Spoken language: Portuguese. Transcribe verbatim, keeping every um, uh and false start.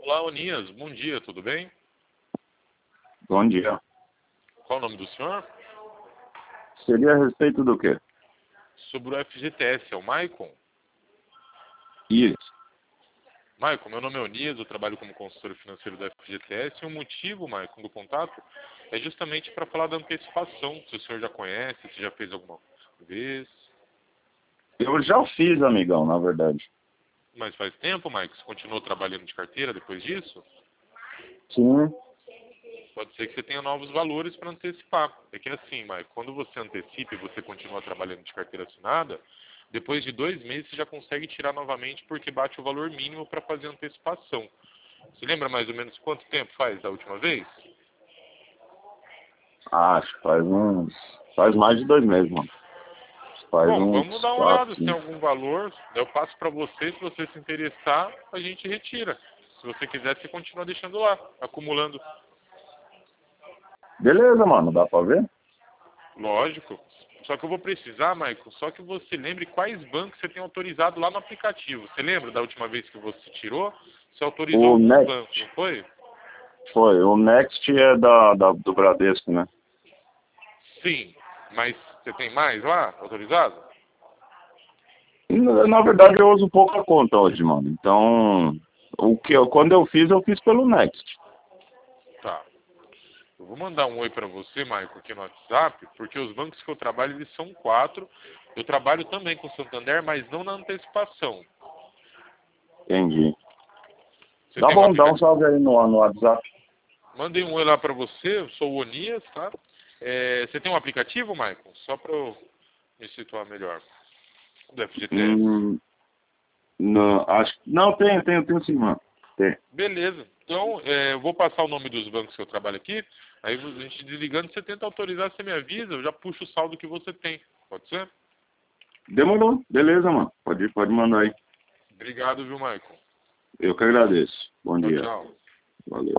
Olá, Onias. Bom dia, tudo bem? Bom dia. Qual o nome do senhor? Seria a respeito do quê? Sobre o F G T S, é o Maicon? Isso. Maicon, meu nome é Onias, eu trabalho como consultor financeiro do F G T S e o motivo, Maicon, do contato é justamente para falar da antecipação, se o senhor já conhece, se já fez alguma vez. Eu já fiz, amigão, na verdade. Mas faz tempo, Maicon? Você continuou trabalhando de carteira depois disso? Sim. Pode ser que você tenha novos valores para antecipar. É que assim, Maicon, quando você antecipa e você continua trabalhando de carteira assinada, depois de dois meses você já consegue tirar novamente porque bate o valor mínimo para fazer a antecipação. Você lembra mais ou menos quanto tempo faz da última vez? Acho que faz uns... Faz mais de dois meses, mano. Faz Bom, uns vamos dar uma quatro, olhada se tem cinco. algum valor. Eu passo para você, se você se interessar, a gente retira. Se você quiser, você continua deixando lá, acumulando. Beleza, mano. Dá pra ver? Lógico. Só que eu vou precisar, Michael, só que você lembre quais bancos você tem autorizado lá no aplicativo. Você lembra da última vez que você tirou? Você autorizou O alguns Next... bancos, não foi? Foi. O Next é da, da, do Bradesco, né? Sim. Mas você tem mais lá, autorizado? Na, na verdade, eu uso pouca conta hoje, mano. Então... O que eu, quando eu fiz, eu fiz pelo Next. Tá. Eu vou mandar um oi para você, Michael, aqui no WhatsApp, porque os bancos que eu trabalho, eles são quatro. Eu trabalho também com o Santander, mas não na antecipação. Entendi. Você Tá tem um bom, dá um aplicativo? salve aí no, no WhatsApp. Mandei um oi lá para você, eu sou o Onias, tá? É, você tem um aplicativo, Michael? Só para eu me situar melhor. Do F G T S. Hum, não, acho... Não, tem, tem, tem sim, mano. Tem. Beleza. Então, é, eu vou passar o nome dos bancos que eu trabalho aqui. Aí a gente desligando, você tenta autorizar, você me avisa, eu já puxo o saldo que você tem. Pode ser? Demorou. Beleza, mano. Pode, pode mandar aí. Obrigado, viu, Michael? Eu que agradeço. Bom Tchau, dia. tchau. Valeu.